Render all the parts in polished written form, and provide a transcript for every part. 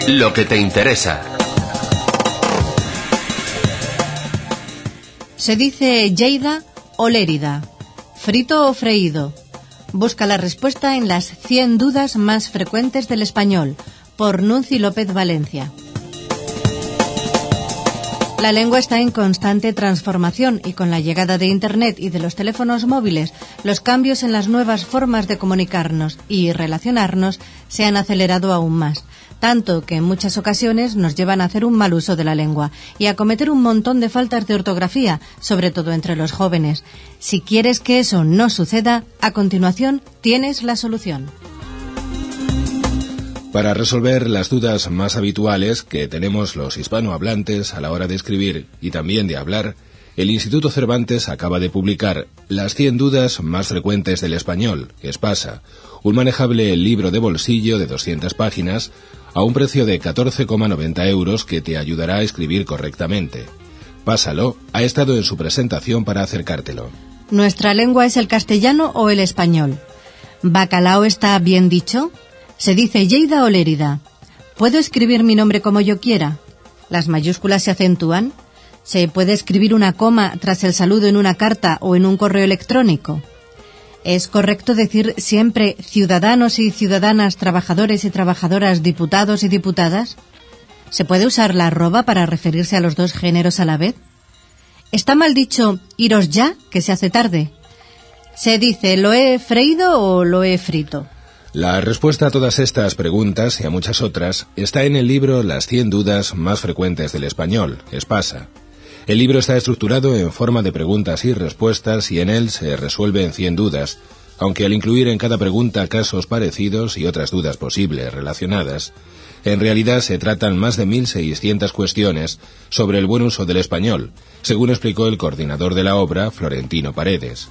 Lo que te interesa. Se dice Lleida o Lérida, frito o freído. Busca la respuesta en las 100 dudas más frecuentes del español, por Nunci López Valencia. La lengua está en constante transformación y con la llegada de Internet y de los teléfonos móviles, los cambios en las nuevas formas de comunicarnos y relacionarnos se han acelerado aún más, tanto que en muchas ocasiones nos llevan a hacer un mal uso de la lengua y a cometer un montón de faltas de ortografía, sobre todo entre los jóvenes. Si quieres que eso no suceda, a continuación tienes la solución. Para resolver las dudas más habituales que tenemos los hispanohablantes a la hora de escribir y también de hablar, el Instituto Cervantes acaba de publicar Las 100 dudas más frecuentes del español, Espasa, un manejable libro de bolsillo de 200 páginas a un precio de 14,90 euros que te ayudará a escribir correctamente. Pásalo, ha estado en su presentación para acercártelo. ¿Nuestra lengua es el castellano o el español? ¿Bacalao está bien dicho? ¿Se dice Lleida o Lérida? ¿Puedo escribir mi nombre como yo quiera? ¿Las mayúsculas se acentúan? ¿Se puede escribir una coma tras el saludo en una carta o en un correo electrónico? ¿Es correcto decir siempre ciudadanos y ciudadanas, trabajadores y trabajadoras, diputados y diputadas? ¿Se puede usar la arroba para referirse a los dos géneros a la vez? ¿Está mal dicho iros ya, que se hace tarde? ¿Se dice lo he freído o lo he frito? La respuesta a todas estas preguntas y a muchas otras está en el libro Las 100 dudas más frecuentes del español, Espasa. El libro está estructurado en forma de preguntas y respuestas y en él se resuelven 100 dudas, aunque al incluir en cada pregunta casos parecidos y otras dudas posibles relacionadas, en realidad se tratan más de 1.600 cuestiones sobre el buen uso del español, según explicó el coordinador de la obra, Florentino Paredes.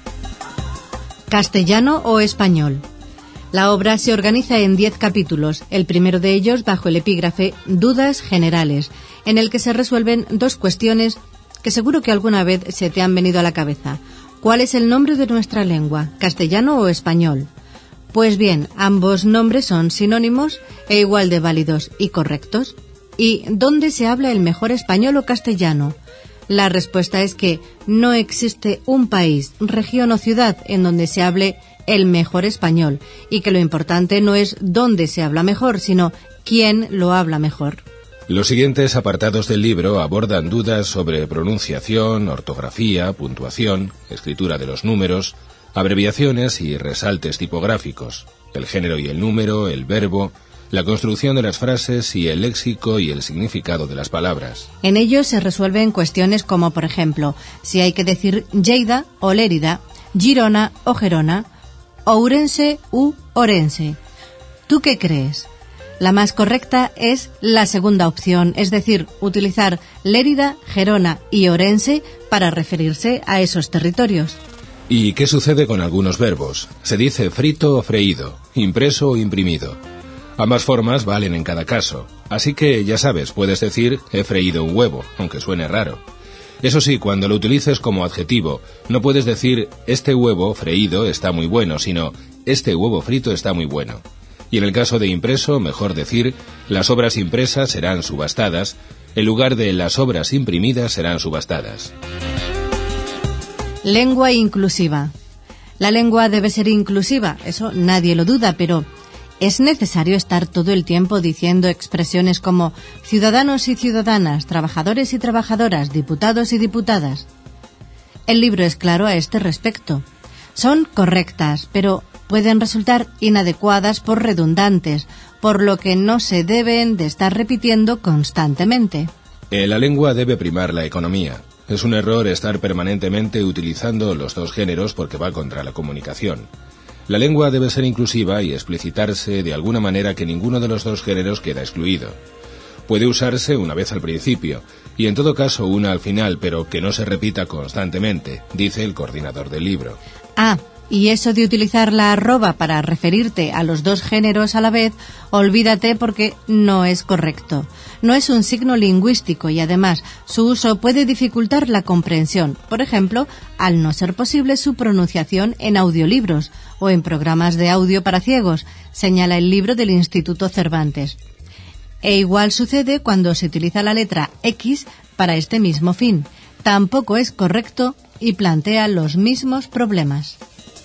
¿Castellano o español? La obra se organiza en 10 capítulos, el primero de ellos bajo el epígrafe Dudas Generales, en el que se resuelven 2 cuestiones que seguro que alguna vez se te han venido a la cabeza. ¿Cuál es el nombre de nuestra lengua, castellano o español? Pues bien, ambos nombres son sinónimos e igual de válidos y correctos. ¿Y dónde se habla el mejor español o castellano? La respuesta es que no existe un país, región o ciudad en donde se hable el mejor español, y que lo importante no es dónde se habla mejor, sino quién lo habla mejor. Los siguientes apartados del libro abordan dudas sobre pronunciación, ortografía, puntuación, escritura de los números, abreviaciones y resaltes tipográficos, el género y el número, el verbo, la construcción de las frases y el léxico y el significado de las palabras. En ellos se resuelven cuestiones como, por ejemplo, si hay que decir Lleida o Lérida, Girona o Gerona, Ourense u Orense. ¿Tú qué crees? La más correcta es la segunda opción, es decir, utilizar Lérida, Gerona y Orense para referirse a esos territorios. ¿Y qué sucede con algunos verbos? Se dice frito o freído, impreso o imprimido. Ambas formas valen en cada caso, así que ya sabes, puedes decir he freído un huevo, aunque suene raro. Eso sí, cuando lo utilices como adjetivo, no puedes decir este huevo freído está muy bueno, sino este huevo frito está muy bueno. Y en el caso de impreso, mejor decir las obras impresas serán subastadas, en lugar de las obras imprimidas serán subastadas. Lengua inclusiva. La lengua debe ser inclusiva, eso nadie lo duda, pero ¿es necesario estar todo el tiempo diciendo expresiones como ciudadanos y ciudadanas, trabajadores y trabajadoras, diputados y diputadas? El libro es claro a este respecto. Son correctas, pero pueden resultar inadecuadas por redundantes, por lo que no se deben de estar repitiendo constantemente. En la lengua debe primar la economía. Es un error estar permanentemente utilizando los dos géneros porque va contra la comunicación. La lengua debe ser inclusiva y explicitarse de alguna manera que ninguno de los dos géneros queda excluido. Puede usarse una vez al principio, y en todo caso una al final, pero que no se repita constantemente, dice el coordinador del libro. Y eso de utilizar la arroba para referirte a los dos géneros a la vez, olvídate porque no es correcto. No es un signo lingüístico y además su uso puede dificultar la comprensión, por ejemplo, al no ser posible su pronunciación en audiolibros o en programas de audio para ciegos, señala el libro del Instituto Cervantes. E igual sucede cuando se utiliza la letra X para este mismo fin. Tampoco es correcto y plantea los mismos problemas.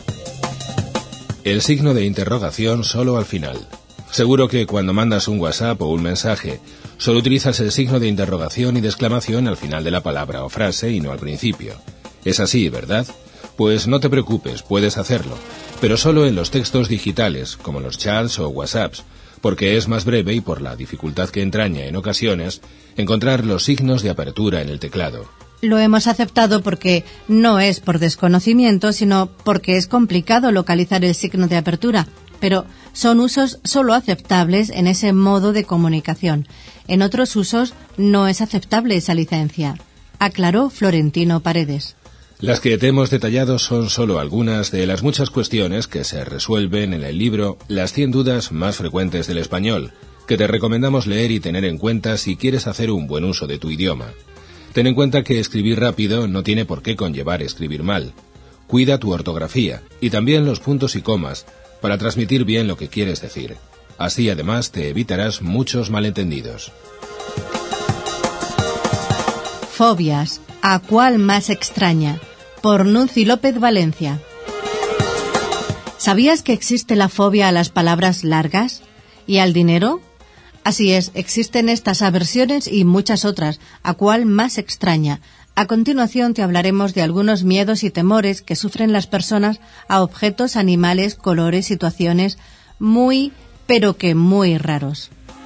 El signo de interrogación solo al final. Seguro que cuando mandas un WhatsApp o un mensaje, solo utilizas el signo de interrogación y de exclamación al final de la palabra o frase y no al principio. Es así, ¿verdad? Pues no te preocupes, puedes hacerlo, pero solo en los textos digitales, como los chats o WhatsApps, porque es más breve y por la dificultad que entraña en ocasiones encontrar los signos de apertura en el teclado. Lo hemos aceptado porque no es por desconocimiento, sino porque es complicado localizar el signo de apertura, pero son usos solo aceptables en ese modo de comunicación. En otros usos no es aceptable esa licencia, aclaró Florentino Paredes. Las que te hemos detallado son solo algunas de las muchas cuestiones que se resuelven en el libro Las 100 dudas más frecuentes del español, que te recomendamos leer y tener en cuenta si quieres hacer un buen uso de tu idioma. Ten en cuenta que escribir rápido no tiene por qué conllevar escribir mal. Cuida tu ortografía y también los puntos y comas para transmitir bien lo que quieres decir. Así además te evitarás muchos malentendidos. Fobias. ¿A cuál más extraña? Por Nunci López Valencia. ¿Sabías que existe la fobia a las palabras largas? ¿Y al dinero? Así es, existen estas aversiones y muchas otras. ¿A cuál más extraña? A continuación te hablaremos de algunos miedos y temores que sufren las personas a objetos, animales, colores, situaciones muy, pero que muy raros.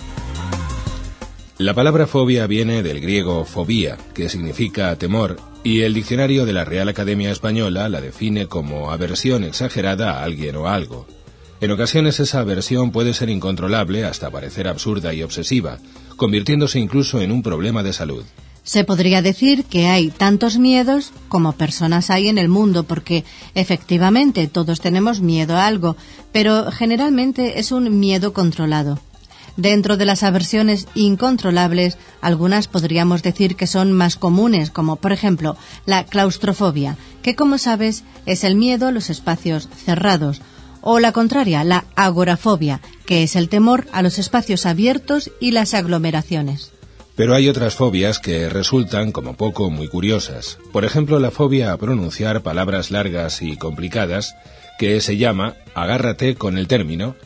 La palabra fobia viene del griego fobia, que significa temor, y el diccionario de la Real Academia Española la define como aversión exagerada a alguien o a algo. En ocasiones esa aversión puede ser incontrolable hasta parecer absurda y obsesiva, convirtiéndose incluso en un problema de salud. Se podría decir que hay tantos miedos como personas hay en el mundo, porque efectivamente todos tenemos miedo a algo, pero generalmente es un miedo controlado. Dentro de las aversiones incontrolables, algunas podríamos decir que son más comunes, como por ejemplo la claustrofobia, que como sabes es el miedo a los espacios cerrados, o la contraria, la agorafobia, que es el temor a los espacios abiertos y las aglomeraciones. Pero hay otras fobias que resultan como poco muy curiosas. Por ejemplo, la fobia a pronunciar palabras largas y complicadas, que se llama, agárrate con el término,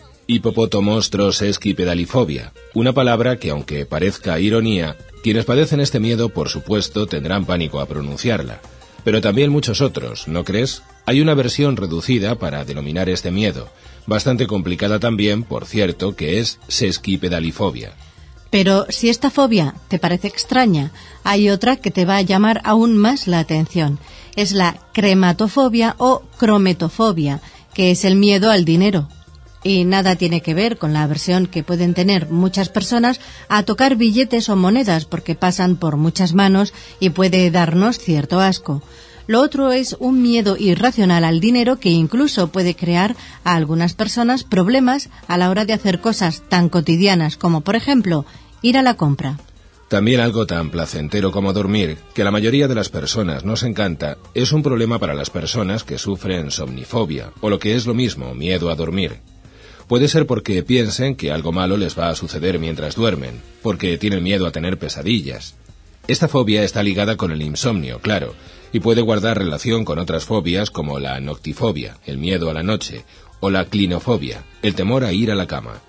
hipopotomostros-esquipedalifobia, una palabra que, aunque parezca ironía, quienes padecen este miedo, por supuesto, tendrán pánico a pronunciarla. Pero también muchos otros, ¿no crees? Hay una versión reducida para denominar este miedo, bastante complicada también, por cierto, que es sesquipedalifobia. Pero si esta fobia te parece extraña, hay otra que te va a llamar aún más la atención. Es la crematofobia o crometofobia, que es el miedo al dinero. Y nada tiene que ver con la aversión que pueden tener muchas personas a tocar billetes o monedas porque pasan por muchas manos y puede darnos cierto asco. Lo otro es un miedo irracional al dinero que incluso puede crear a algunas personas problemas a la hora de hacer cosas tan cotidianas como, por ejemplo, ir a la compra. También algo tan placentero como dormir, que a la mayoría de las personas nos encanta, es un problema para las personas que sufren somnifobia, o lo que es lo mismo, miedo a dormir. Puede ser porque piensen que algo malo les va a suceder mientras duermen, porque tienen miedo a tener pesadillas. Esta fobia está ligada con el insomnio, claro, y puede guardar relación con otras fobias como la noctifobia, el miedo a la noche, o la clinofobia, el temor a ir a la cama.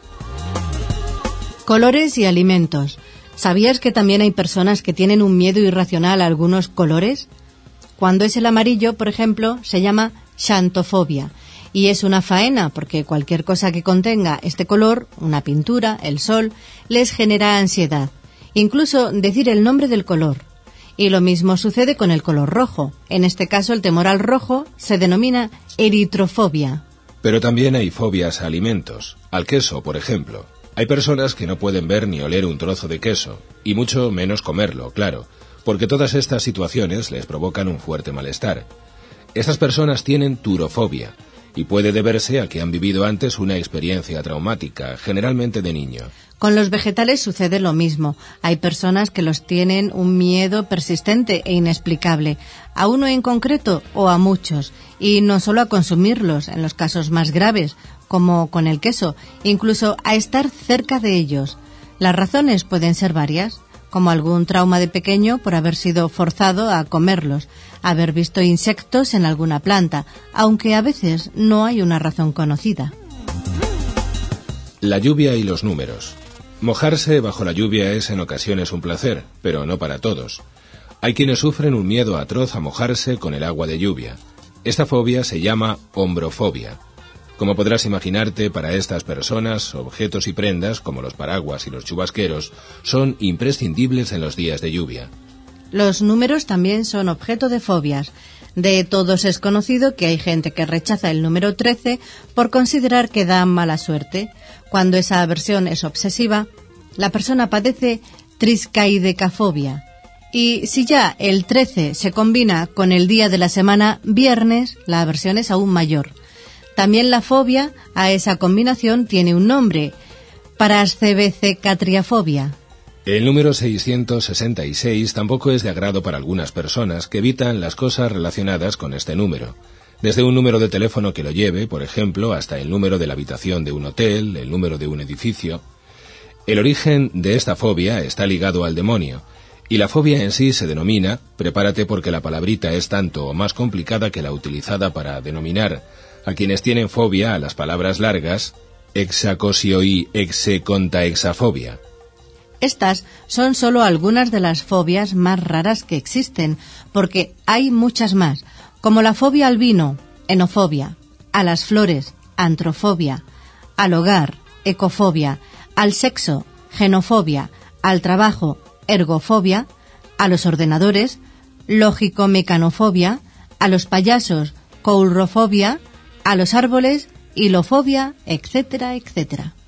Colores y alimentos. ¿Sabías que también hay personas que tienen un miedo irracional a algunos colores? Cuando es el amarillo, por ejemplo, se llama xantofobia. Y es una faena porque cualquier cosa que contenga este color, una pintura, el sol, les genera ansiedad. Incluso decir el nombre del color. Y lo mismo sucede con el color rojo. En este caso, el temor al rojo se denomina eritrofobia. Pero también hay fobias a alimentos, al queso, por ejemplo. Hay personas que no pueden ver ni oler un trozo de queso, y mucho menos comerlo, claro, porque todas estas situaciones les provocan un fuerte malestar. Estas personas tienen turofobia, y puede deberse a que han vivido antes una experiencia traumática, generalmente de niño. Con los vegetales sucede lo mismo. Hay personas que los tienen un miedo persistente e inexplicable, a uno en concreto o a muchos, y no solo a consumirlos, en los casos más graves, como con el queso, incluso a estar cerca de ellos. Las razones pueden ser varias, como algún trauma de pequeño por haber sido forzado a comerlos, haber visto insectos en alguna planta, aunque a veces no hay una razón conocida. La lluvia y los números. Mojarse bajo la lluvia es en ocasiones un placer, pero no para todos. Hay quienes sufren un miedo atroz a mojarse con el agua de lluvia. Esta fobia se llama ombrofobia. Como podrás imaginarte, para estas personas, objetos y prendas, como los paraguas y los chubasqueros, son imprescindibles en los días de lluvia. Los números también son objeto de fobias. De todos es conocido que hay gente que rechaza el número 13 por considerar que da mala suerte. Cuando esa aversión es obsesiva, la persona padece triskaidekafobia. Y si ya el 13 se combina con el día de la semana viernes, la aversión es aún mayor. También la fobia a esa combinación tiene un nombre, parascebezecatriafobia. El número 666 tampoco es de agrado para algunas personas que evitan las cosas relacionadas con este número. Desde un número de teléfono que lo lleve, por ejemplo, hasta el número de la habitación de un hotel, el número de un edificio. El origen de esta fobia está ligado al demonio, y la fobia en sí se denomina, prepárate porque la palabrita es tanto o más complicada que la utilizada para denominar a quienes tienen fobia a las palabras largas, hexacosioi hexecontaexafobia. Estas son solo algunas de las fobias más raras que existen, porque hay muchas más, como la fobia al vino, enofobia, a las flores, antrofobia, al hogar, ecofobia, al sexo, genofobia, al trabajo, ergofobia, a los ordenadores, lógico-mecanofobia, a los payasos, coulrofobia, a los árboles, hilofobia, etcétera, etcétera.